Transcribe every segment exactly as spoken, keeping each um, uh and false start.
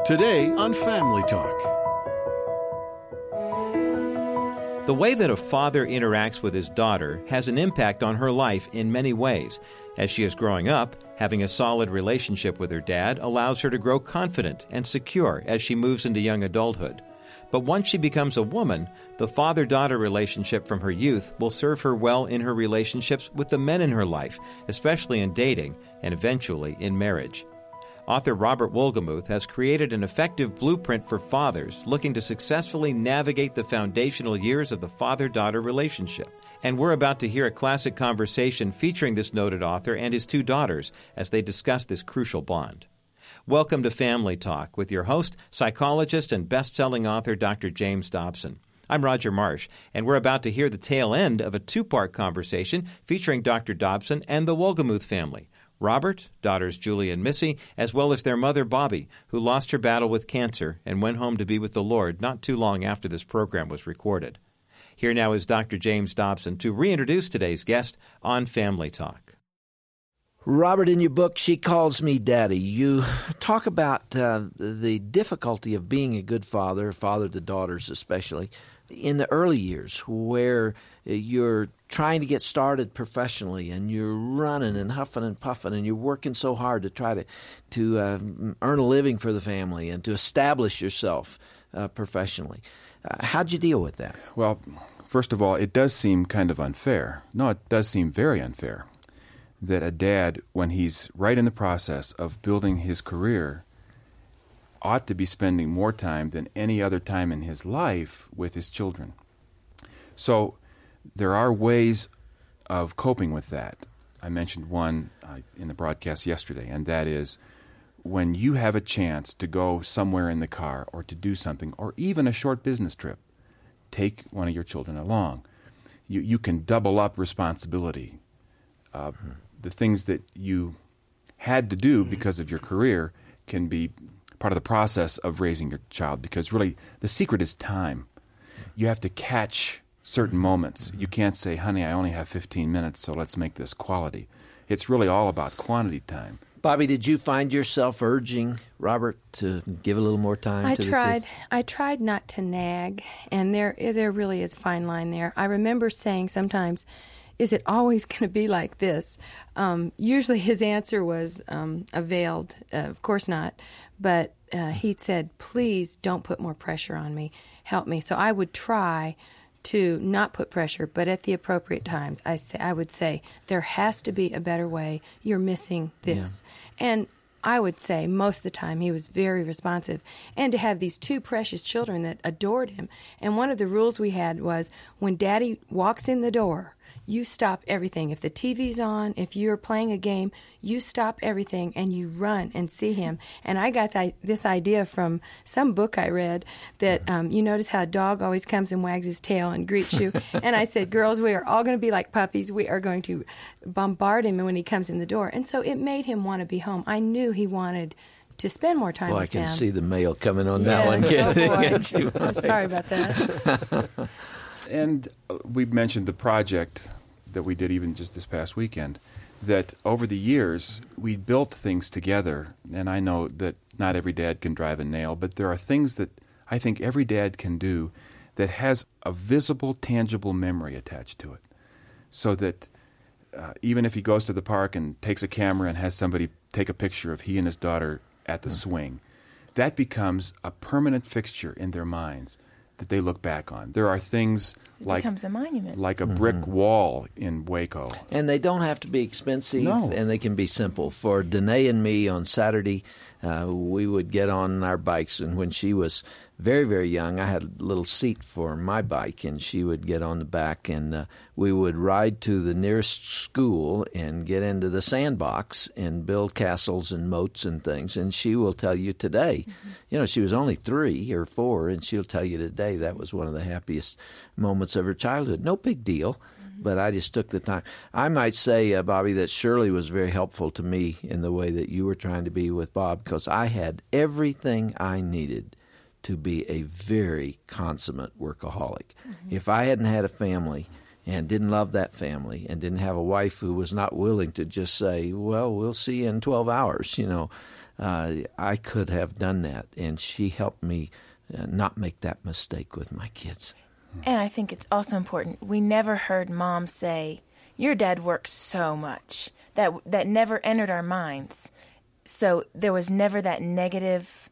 Today on Family Talk. The way that a father interacts with his daughter has an impact on her life in many ways. As she is growing up, having a solid relationship with her dad allows her to grow confident and secure as she moves into young adulthood. But once she becomes a woman, the father-daughter relationship from her youth will serve her well in her relationships with the men in her life, especially in dating and eventually in marriage. Author Robert Wolgemuth has created an effective blueprint for fathers looking to successfully navigate the foundational years of the father-daughter relationship. And we're about to hear a classic conversation featuring this noted author and his two daughters as they discuss this crucial bond. Welcome to Family Talk with your host, psychologist and best-selling author Doctor James Dobson. I'm Roger Marsh, and we're about to hear the tail end of a two-part conversation featuring Doctor Dobson and the Wolgemuth family. Robert, daughters Julie and Missy, as well as their mother Bobby, who lost her battle with cancer and went home to be with the Lord not too long after this program was recorded. Here now is Doctor James Dobson to reintroduce today's guest on Family Talk. Robert, in your book, She Calls Me Daddy, you talk about uh, the difficulty of being a good father, father to daughters especially, in the early years where you're trying to get started professionally and you're running and huffing and puffing and you're working so hard to try to, to uh, earn a living for the family and to establish yourself uh, professionally. Uh, how'd you deal with that? Well, first of all, it does seem kind of unfair. No, it does seem very unfair that a dad, when he's right in the process of building his career, ought to be spending more time than any other time in his life with his children. So there are ways of coping with that. I mentioned one uh, in the broadcast yesterday, and that is when you have a chance to go somewhere in the car or to do something, or even a short business trip, take one of your children along. You, you can double up responsibility. Uh, the things that you had to do because of your career can be part of the process of raising your child, because really the secret is time. You have to catch certain moments. You can't say, honey, I only have fifteen minutes, so let's make this quality. It's really all about quantity time. Bobby, did you find yourself urging Robert to give a little more time I to tried. the kids? I tried not to nag, and there there really is a fine line there. I remember saying sometimes, is it always going to be like this? Um, usually his answer was um, a veiled, uh, of course not. But uh, he said, please don't put more pressure on me. Help me. So I would try to not put pressure, but at the appropriate times, I say, I would say, there has to be a better way. You're missing this. Yeah. And I would say most of the time he was very responsive. And to have these two precious children that adored him. And one of the rules we had was when Daddy walks in the door, you stop everything. If the T V's on, if you're playing a game, you stop everything and you run and see him. And I got th- this idea from some book I read that um, you notice how a dog always comes and wags his tail and greets you. And I said, girls, we are all going to be like puppies. We are going to bombard him when he comes in the door. And so it made him want to be home. I knew he wanted to spend more time well, with I can him. see the mail coming on yes, that one. Oh Can't boy. I'm sorry about that. And we mentioned the project that we did even just this past weekend, that over the years we built things together, and I know that not every dad can drive a nail, but there are things that I think every dad can do that has a visible, tangible memory attached to it, so that uh, even if he goes to the park and takes a camera and has somebody take a picture of he and his daughter at the mm. swing, that becomes a permanent fixture in their minds that they look back on. There are things it like becomes a monument, like a brick mm-hmm. wall in Waco, and they don't have to be expensive. No. And they can be simple. For Danae and me on Saturday, uh, we would get on our bikes, and when she was very, very young, I had a little seat for my bike, and she would get on the back, and uh, we would ride to the nearest school and get into the sandbox and build castles and moats and things. And she will tell you today, mm-hmm. you know, she was only three or four, and she'll tell you today that was one of the happiest moments of her childhood. No big deal, mm-hmm. but I just took the time. I might say, uh, Bobby, that Shirley was very helpful to me in the way that you were trying to be with Bob, because I had everything I needed to be a very consummate workaholic. Mm-hmm. If I hadn't had a family and didn't love that family and didn't have a wife who was not willing to just say, well, we'll see you in twelve hours, you know, uh, I could have done that. And she helped me uh, not make that mistake with my kids. And I think it's also important. We never heard Mom say, your dad works so much. That that never entered our minds. So there was never that negative.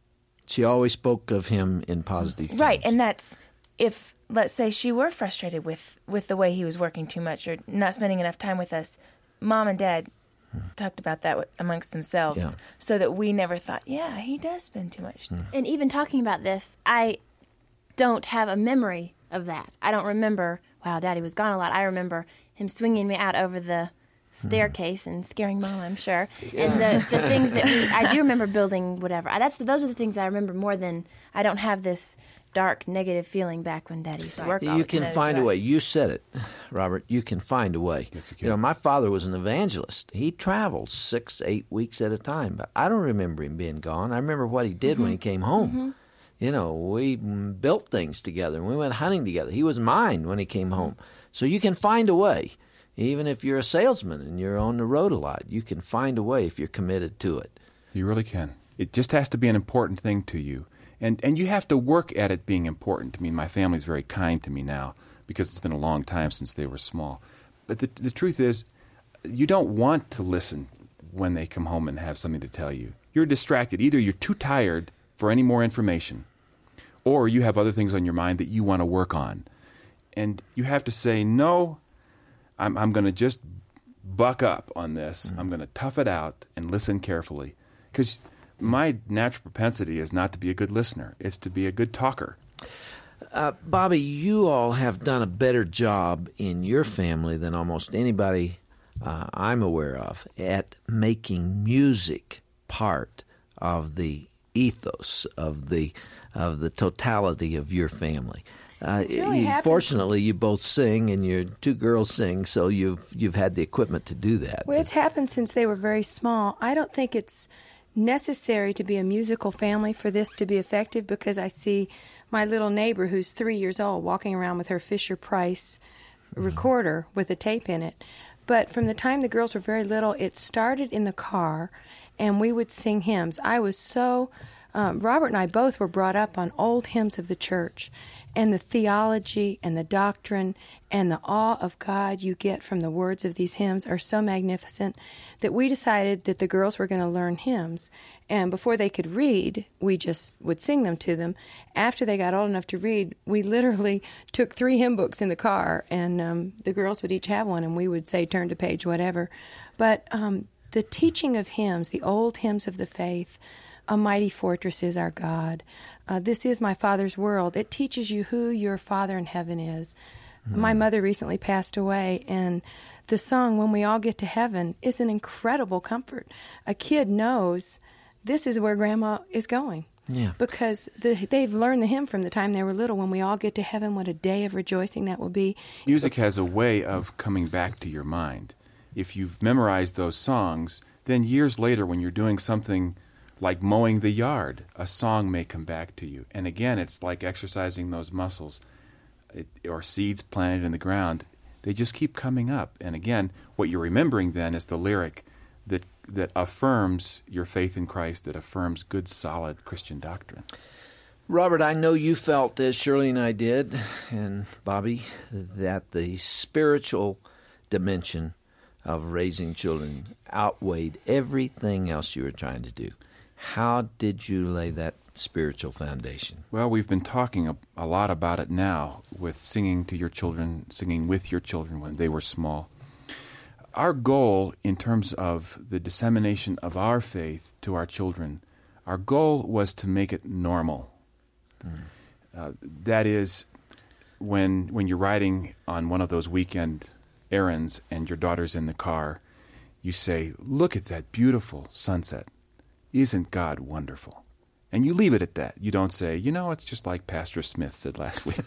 She always spoke of him in positive terms. Right, and that's if, let's say, she were frustrated with, with the way he was working too much or not spending enough time with us, Mom and Dad hmm. talked about that amongst themselves, yeah. so that we never thought, yeah, he does spend too much time. And even talking about this, I don't have a memory of that. I don't remember, wow, Daddy was gone a lot. I remember him swinging me out over the staircase and scaring Mom, I'm sure. Yeah. And the, the things that we, I do remember building whatever. That's the, those are the things I remember more than, I don't have this dark, negative feeling back when Daddy used to work. You can find a way. You said it, Robert. You can find a way. Yes, you can. You know, my father was an evangelist. He traveled six, eight weeks at a time, but I don't remember him being gone. I remember what he did mm-hmm. when he came home. Mm-hmm. You know, we built things together, and we went hunting together. He was mine when he came home. So you can find a way. Even if you're a salesman and you're on the road a lot, you can find a way if you're committed to it. You really can. It just has to be an important thing to you. And and you have to work at it being important. I mean, my family's very kind to me now because it's been a long time since they were small. But the the truth is, you don't want to listen when they come home and have something to tell you. You're distracted. Either you're too tired for any more information, or you have other things on your mind that you want to work on. And you have to say, no, I'm, I'm going to just buck up on this. Mm-hmm. I'm going to tough it out and listen carefully. Because my natural propensity is not to be a good listener. It's to be a good talker. Uh, Bobby, you all have done a better job in your family than almost anybody uh, I'm aware of at making music part of the ethos, of the of the totality of your family. Uh, really you, fortunately, you both sing, and your two girls sing, so you've you've had the equipment to do that. Well, it's happened since they were very small. I don't think it's necessary to be a musical family for this to be effective, because I see my little neighbor who's three years old walking around with her Fisher-Price recorder with a tape in it. But from the time the girls were very little, it started in the car, and we would sing hymns. I was so... Um, Robert and I both were brought up on old hymns of the church, and the theology and the doctrine and the awe of God you get from the words of these hymns are so magnificent that we decided that the girls were going to learn hymns. And before they could read, we just would sing them to them. After they got old enough to read, we literally took three hymn books in the car, and um, the girls would each have one, and we would say, turn to page whatever. But um, the teaching of hymns, the old hymns of the faith, A Mighty Fortress is Our God, uh, This Is My Father's World, it teaches you who your Father in heaven is. Mm. My mother recently passed away, and the song When We All Get to Heaven is an incredible comfort. A kid knows this is where Grandma is going. Yeah. Because the, they've learned the hymn from the time they were little. When we all get to heaven, what a day of rejoicing that will be. Music has a way of coming back to your mind. If you've memorized those songs, then years later when you're doing something like mowing the yard, a song may come back to you. And again, it's like exercising those muscles, it, or seeds planted in the ground. They just keep coming up. And again, what you're remembering then is the lyric that that affirms your faith in Christ, that affirms good, solid Christian doctrine. Robert, I know you felt, as Shirley and I did, and Bobby, that the spiritual dimension of raising children outweighed everything else you were trying to do. How did you lay that spiritual foundation? Well, we've been talking a, a lot about it now with singing to your children, singing with your children when they were small. Our goal in terms of the dissemination of our faith to our children, our goal was to make it normal. Mm. Uh, that is, when when you're riding on one of those weekend errands and your daughter's in the car, you say, look at that beautiful sunset. Isn't God wonderful? And you leave it at that. You don't say, you know, it's just like Pastor Smith said last week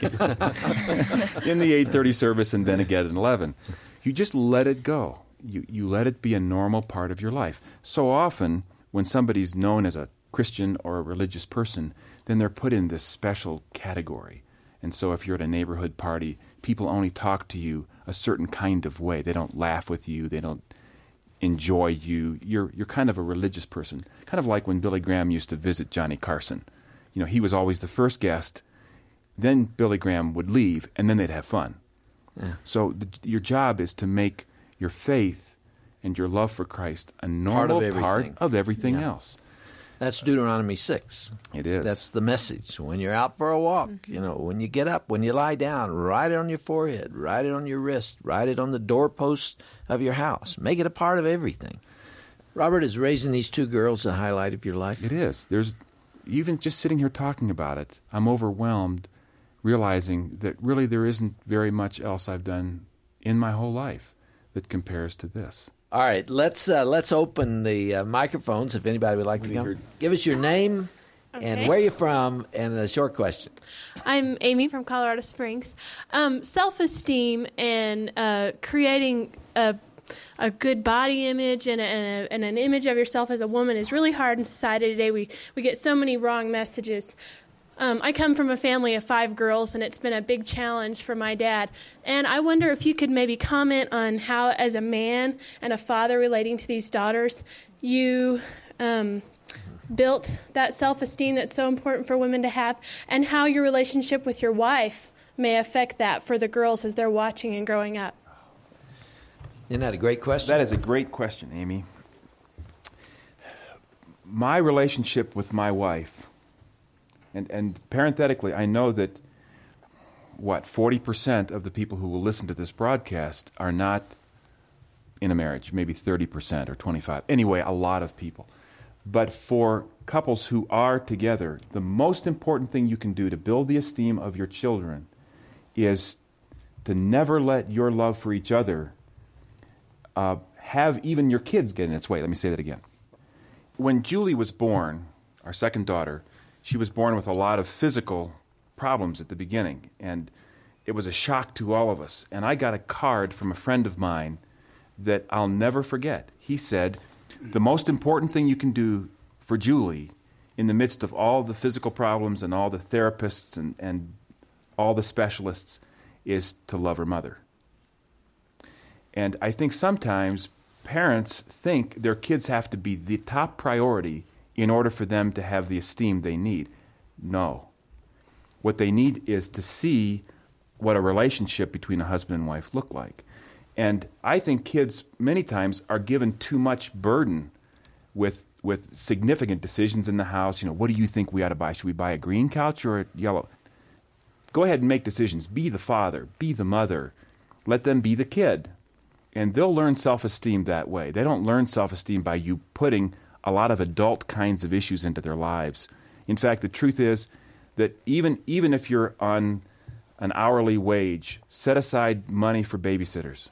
in the eight thirty service and then again at eleven. You just let it go. You you let it be a normal part of your life. So often, when somebody's known as a Christian or a religious person, then they're put in this special category. And so if you're at a neighborhood party, people only talk to you a certain kind of way. They don't laugh with you. They don't enjoy you. You're you're kind of a religious person, kind of like when Billy Graham used to visit Johnny Carson. You know, he was always the first guest. Then Billy Graham would leave, and then they'd have fun. Yeah. So the, your job is to make your faith and your love for Christ a normal part of part everything, of everything yeah. else. That's Deuteronomy six. It is. That's the message. When you're out for a walk, mm-hmm. you know, when you get up, when you lie down, write it on your forehead, write it on your wrist, write it on the doorpost of your house. Make it a part of everything. Robert, is raising these two girls a highlight of your life? It is. There's even just sitting here talking about it, I'm overwhelmed realizing that really there isn't very much else I've done in my whole life that compares to this. All right, let's uh, let's open the uh, microphones if anybody would like to come. Heard. Give us your name okay. and where you're from and a short question. I'm Amy from Colorado Springs. Um, self-esteem and uh, creating a a good body image and, a, and, a, and an image of yourself as a woman is really hard in society today. We we get so many wrong messages. Um, I come from a family of five girls, and it's been a big challenge for my dad. And I wonder if you could maybe comment on how, as a man and a father relating to these daughters, you um, built that self-esteem that's so important for women to have, and how your relationship with your wife may affect that for the girls as they're watching and growing up. Isn't that a great question? That is a great question, Amy. My relationship with my wife, and, and parenthetically, I know that, what, forty percent of the people who will listen to this broadcast are not in a marriage, maybe thirty percent or twenty-five. Anyway, a lot of people. But for couples who are together, the most important thing you can do to build the esteem of your children is to never let your love for each other uh, have even your kids get in its way. Let me say that again. When Julie was born, our second daughter, she was born with a lot of physical problems at the beginning, and it was a shock to all of us. And I got a card from a friend of mine that I'll never forget. He said, the most important thing you can do for Julie in the midst of all the physical problems and all the therapists and, and all the specialists is to love her mother. And I think sometimes parents think their kids have to be the top priority in order for them to have the esteem they need. No. What they need is to see what a relationship between a husband and wife look like. And I think kids many times are given too much burden with with significant decisions in the house. You know, what do you think we ought to buy? Should we buy a green couch or a yellow? Go ahead and make decisions. Be the father. Be the mother. Let them be the kid. And they'll learn self-esteem that way. They don't learn self-esteem by you putting a lot of adult kinds of issues into their lives. In fact, the truth is that even even if you're on an hourly wage, set aside money for babysitters.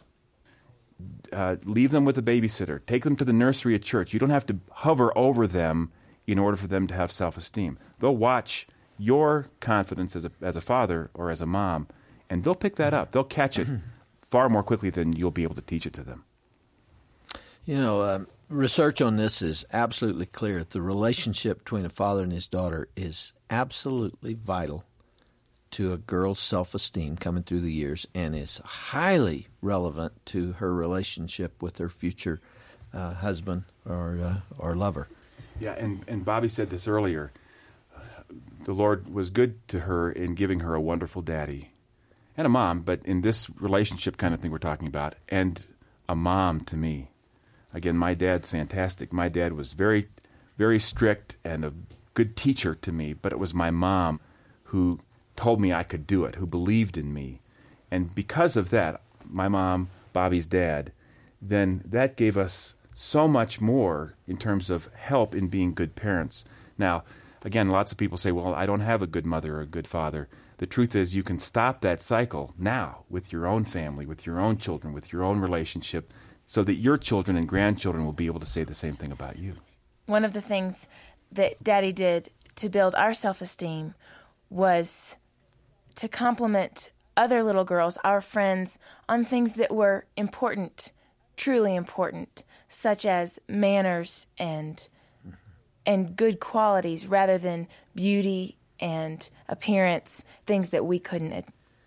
Uh, leave them with a babysitter. Take them to the nursery at church. You don't have to hover over them in order for them to have self-esteem. They'll watch your confidence as a as a father or as a mom, and they'll pick that up. They'll catch it far more quickly than you'll be able to teach it to them. You know, um, research on this is absolutely clear. The relationship between a father and his daughter is absolutely vital to a girl's self-esteem coming through the years, and is highly relevant to her relationship with her future uh, husband or uh, or lover. Yeah, and, and Bobby said this earlier. The Lord was good to her in giving her a wonderful daddy and a mom, but in this relationship kind of thing we're talking about, and a mom to me. Again, my dad's fantastic. My dad was very, very strict and a good teacher to me, but it was my mom who told me I could do it, who believed in me. And because of that, my mom, Bobby's dad, then that gave us so much more in terms of help in being good parents. Now, again, lots of people say, well, I don't have a good mother or a good father. The truth is you can stop that cycle now with your own family, with your own children, with your own relationship, so that your children and grandchildren will be able to say the same thing about you. One of the things that Daddy did to build our self-esteem was to compliment other little girls, our friends, on things that were important, truly important, such as manners and and good qualities rather than beauty and appearance, things that we couldn't ad-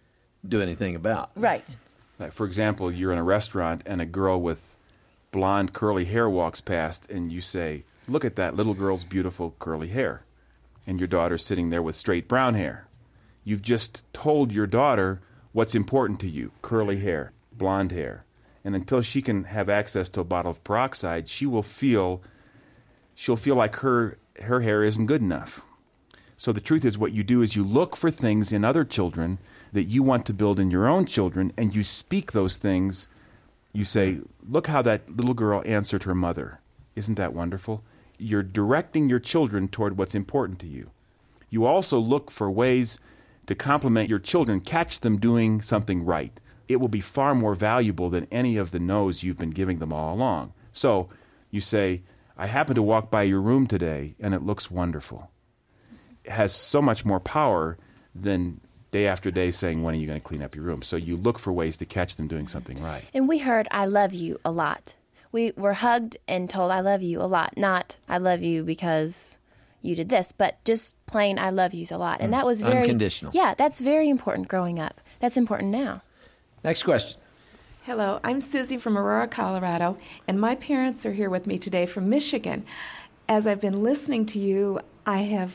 do anything about. Right. Like, for example, you're in a restaurant and a girl with blonde curly hair walks past and you say, look at that little girl's beautiful curly hair. And your daughter's sitting there with straight brown hair. You've just told your daughter what's important to you, curly hair, blonde hair. And until she can have access to a bottle of peroxide, she will feel, she'll feel like her, her hair isn't good enough. So the truth is, what you do is you look for things in other children that you want to build in your own children, and you speak those things. You say, look how that little girl answered her mother. Isn't that wonderful? You're directing your children toward what's important to you. You also look for ways to compliment your children, catch them doing something right. It will be far more valuable than any of the no's you've been giving them all along. So you say, I happened to walk by your room today, and it looks wonderful. It has so much more power than day after day saying, when are you going to clean up your room? So you look for ways to catch them doing something right. And we heard, I love you a lot. We were hugged and told, I love you a lot. Not, I love you because you did this, but just plain, I love yous a lot. And that was very... Unconditional. Yeah, that's very important growing up. That's important now. Next question. Hello, I'm Susie from Aurora, Colorado, and my parents are here with me today from Michigan. As I've been listening to you, I have,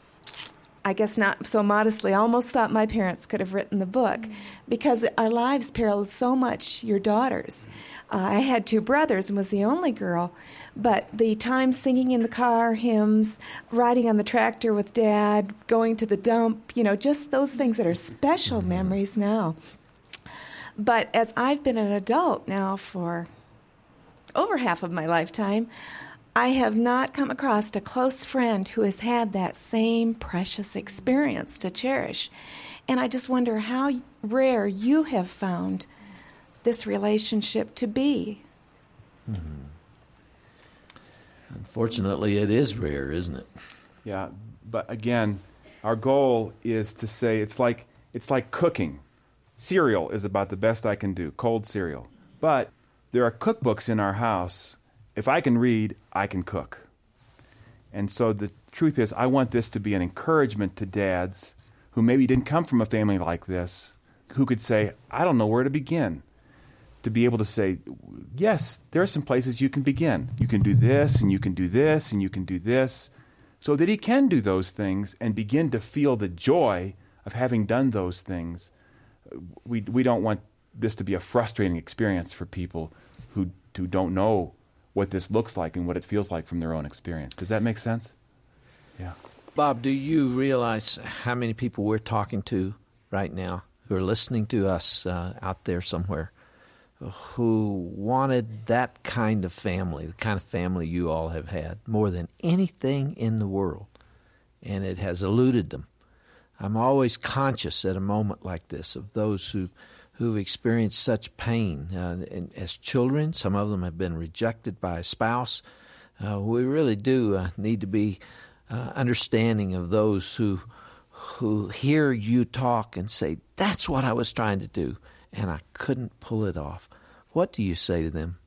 I guess not so modestly, almost thought my parents could have written the book because our lives parallel so much your daughters. Uh, I had two brothers and was the only girl, but the time singing in the car, hymns, riding on the tractor with Dad, going to the dump, you know, just those things that are special memories now. But as I've been an adult now for over half of my lifetime, I have not come across a close friend who has had that same precious experience to cherish. And I just wonder how rare you have found this relationship to be. Mm-hmm. Unfortunately, it is rare, isn't it? Yeah, but again, our goal is to say it's like it's like cooking. Cereal is about the best I can do, cold cereal. But there are cookbooks in our house. If I can read, I can cook. And so the truth is, I want this to be an encouragement to dads who maybe didn't come from a family like this, who could say, I don't know where to begin. To be able to say, yes, there are some places you can begin. You can do this, and you can do this, and you can do this, so that he can do those things and begin to feel the joy of having done those things. We we don't want this to be a frustrating experience for people who who don't know what this looks like and what it feels like from their own experience. Does that make sense? Yeah. Bob, do you realize how many people we're talking to right now who are listening to us uh, out there somewhere who wanted that kind of family, the kind of family you all have had, more than anything in the world, and it has eluded them? I'm always conscious at a moment like this of those who, who've experienced such pain. Uh, and as children, some of them have been rejected by a spouse. Uh, we really do uh, need to be uh, understanding of those who who hear you talk and say, that's what I was trying to do, and I couldn't pull it off. What do you say to them?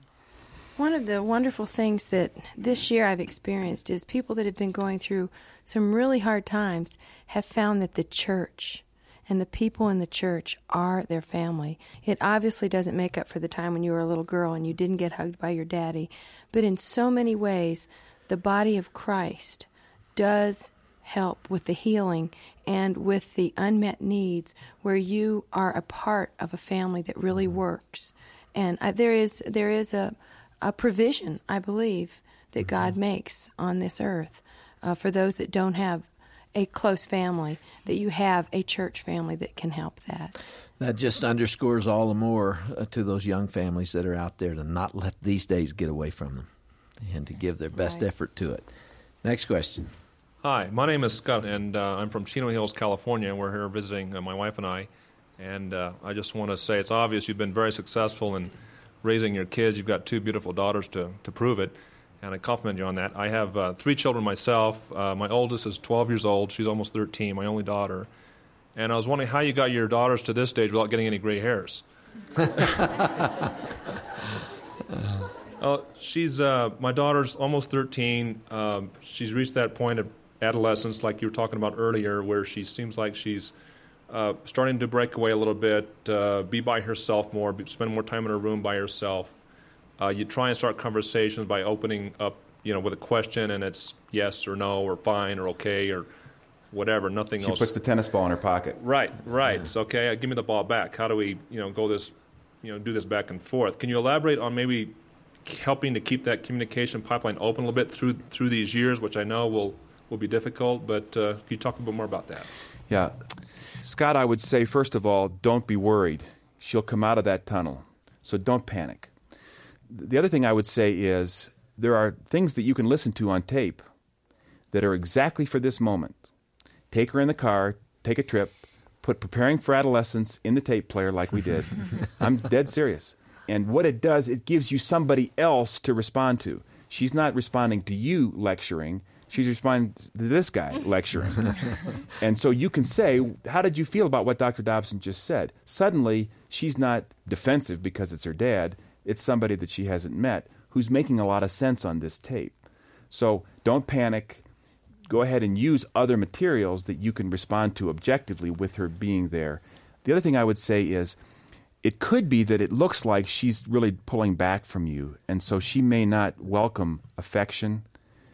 One of the wonderful things that this year I've experienced is people that have been going through some really hard times have found that the church and the people in the church are their family. It obviously doesn't make up for the time when you were a little girl and you didn't get hugged by your daddy, but in so many ways, the body of Christ does help with the healing and with the unmet needs where you are a part of a family that really works. And I, there is there is a a provision, I believe, that God makes on this earth uh, for those that don't have a close family, that you have a church family that can help that. That just underscores all the more uh, to those young families that are out there to not let these days get away from them and to give their best right. effort to it. Next question. Hi, my name is Scott, and uh, I'm from Chino Hills, California, and we're here visiting, uh, my wife and I. And uh, I just want to say it's obvious you've been very successful in raising your kids. You've got two beautiful daughters to, to prove it, and I compliment you on that. I have uh, three children myself. Uh, my oldest is twelve years old. She's almost thirteen, my only daughter. And I was wondering how you got your daughters to this stage without getting any gray hairs. uh, she's uh, my daughter's almost thirteen. Um, she's reached that point of adolescence, like you were talking about earlier, where she seems like she's uh, starting to break away a little bit, uh, be by herself more, be, spend more time in her room by herself. Uh, you try and start conversations by opening up, you know, with a question, and it's yes or no or fine or okay or whatever, nothing she else. She puts the tennis ball in her pocket. Right, right. Yeah. It's okay, give me the ball back. How do we, you know, go this, you know, do this back and forth? Can you elaborate on maybe helping to keep that communication pipeline open a little bit through through these years, which I know will, will be difficult, but uh, can you talk a bit more about that? Yeah. Scott, I would say, first of all, don't be worried. She'll come out of that tunnel, so don't panic. The other thing I would say is there are things that you can listen to on tape that are exactly for this moment. Take her in the car, take a trip, put Preparing for Adolescence in the tape player like we did. I'm dead serious. And what it does, it gives you somebody else to respond to. She's not responding to you lecturing. She's responding to this guy lecturing. And so you can say, how did you feel about what Doctor Dobson just said? Suddenly, she's not defensive because it's her dad. It's somebody that she hasn't met who's making a lot of sense on this tape. So don't panic. Go ahead and use other materials that you can respond to objectively with her being there. The other thing I would say is it could be that it looks like she's really pulling back from you, and so she may not welcome affection.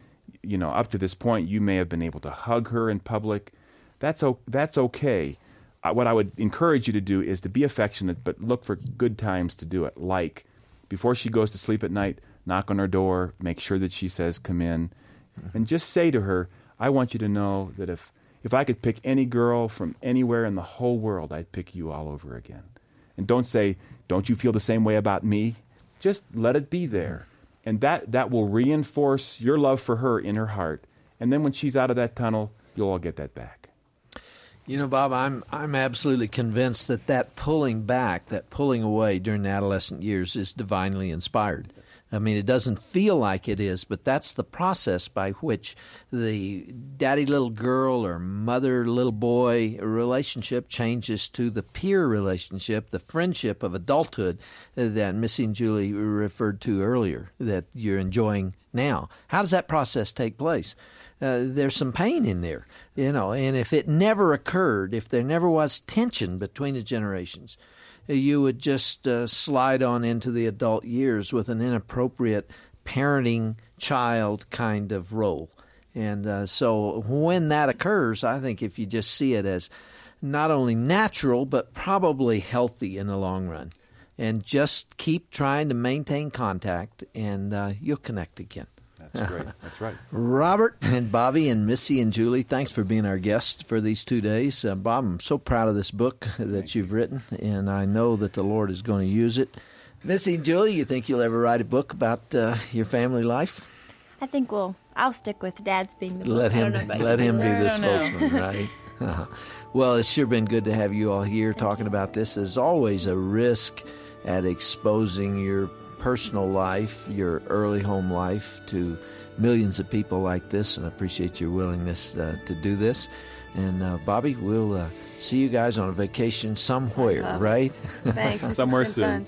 You know, up to this point, you may have been able to hug her in public. That's o- that's okay. Uh, what I would encourage you to do is to be affectionate, but look for good times to do it. Like, before she goes to sleep at night, knock on her door, make sure that she says, come in, and just say to her, I want you to know that if, if I could pick any girl from anywhere in the whole world, I'd pick you all over again. And don't say, don't you feel the same way about me? Just let it be there. And that, that will reinforce your love for her in her heart. And then when she's out of that tunnel, you'll all get that back. You know, Bob, I'm I'm absolutely convinced that that pulling back, that pulling away during the adolescent years is divinely inspired. I mean, it doesn't feel like it is, but that's the process by which the daddy little girl or mother little boy relationship changes to the peer relationship, the friendship of adulthood that Missy and Julie referred to earlier, that you're enjoying now. How does that process take place? Uh, there's some pain in there, you know, and if it never occurred, if there never was tension between the generations, you would just uh, slide on into the adult years with an inappropriate parenting child kind of role. And uh, so when that occurs, I think if you just see it as not only natural, but probably healthy in the long run, and just keep trying to maintain contact, and uh, you'll connect again. That's great. That's right. Robert and Bobby and Missy and Julie, thanks for being our guests for these two days. Uh, Bob, I'm so proud of this book that Thank you've you. written, and I know that the Lord is going to use it. Missy and Julie, you think you'll ever write a book about uh, your family life? I think we'll. I'll stick with Dad's being the book. Let him, let him be the spokesman, know. right? Uh-huh. Well, it's sure been good to have you all here Thank talking you. about this. There's always a risk at exposing your personal life, your early home life, to millions of people like this, and I appreciate your willingness uh, to do this. And uh, Bobby, we'll uh, see you guys on a vacation somewhere, right? Thanks. Somewhere soon.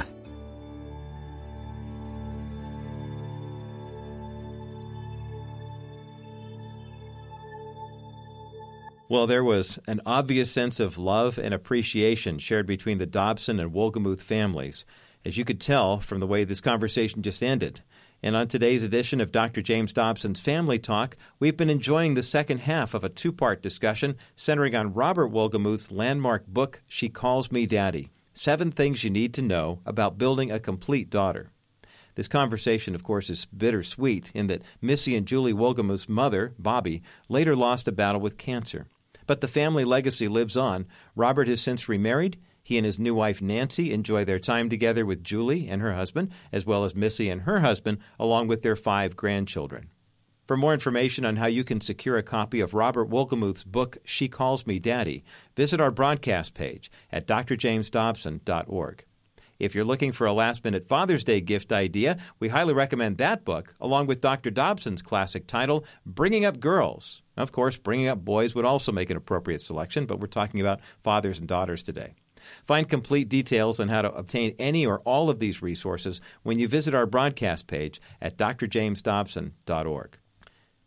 Well, there was an obvious sense of love and appreciation shared between the Dobson and Wolgemuth families, as you could tell from the way this conversation just ended. And on today's edition of Doctor James Dobson's Family Talk, we've been enjoying the second half of a two-part discussion centering on Robert Wolgemuth's landmark book, She Calls Me Daddy, Seven Things You Need to Know About Building a Complete Daughter. This conversation, of course, is bittersweet in that Missy and Julie Wolgemuth's mother, Bobby, later lost a battle with cancer. But the family legacy lives on. Robert has since remarried. He and his new wife, Nancy, enjoy their time together with Julie and her husband, as well as Missy and her husband, along with their five grandchildren. For more information on how you can secure a copy of Robert Wolgemuth's book, She Calls Me Daddy, visit our broadcast page at d r james dobson dot org. If you're looking for a last-minute Father's Day gift idea, we highly recommend that book, along with Doctor Dobson's classic title, Bringing Up Girls. Of course, Bringing Up Boys would also make an appropriate selection, but we're talking about fathers and daughters today. Find complete details on how to obtain any or all of these resources when you visit our broadcast page at d r james dobson dot org.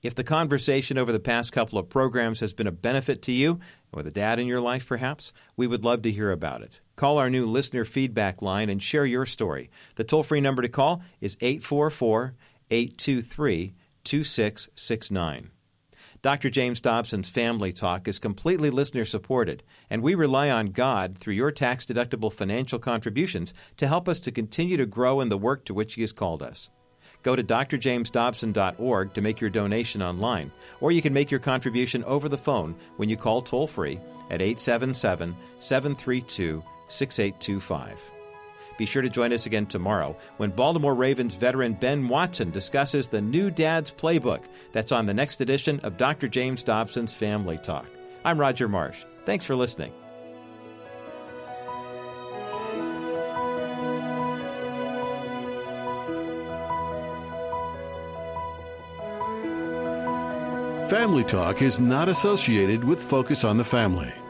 If the conversation over the past couple of programs has been a benefit to you, or the dad in your life perhaps, we would love to hear about it. Call our new listener feedback line and share your story. The toll-free number to call is eight four four, eight two three, two six six nine. Doctor James Dobson's Family Talk is completely listener-supported, and we rely on God through your tax-deductible financial contributions to help us to continue to grow in the work to which He has called us. Go to d r james dobson dot org to make your donation online, or you can make your contribution over the phone when you call toll-free at eight seven seven, seven three two, six eight two five. Be sure to join us again tomorrow when Baltimore Ravens veteran Ben Watson discusses the new Dad's Playbook. That's on the next edition of Doctor James Dobson's Family Talk. I'm Roger Marsh. Thanks for listening. Family Talk is not associated with Focus on the Family.